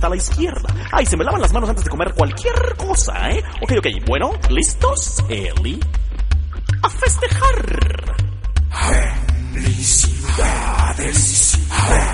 a la izquierda. Ay, se me lavan las manos antes de comer cualquier cosa, ¿eh? Ok, bueno, ¿listos, Eli? ¡A festejar! Felicidades.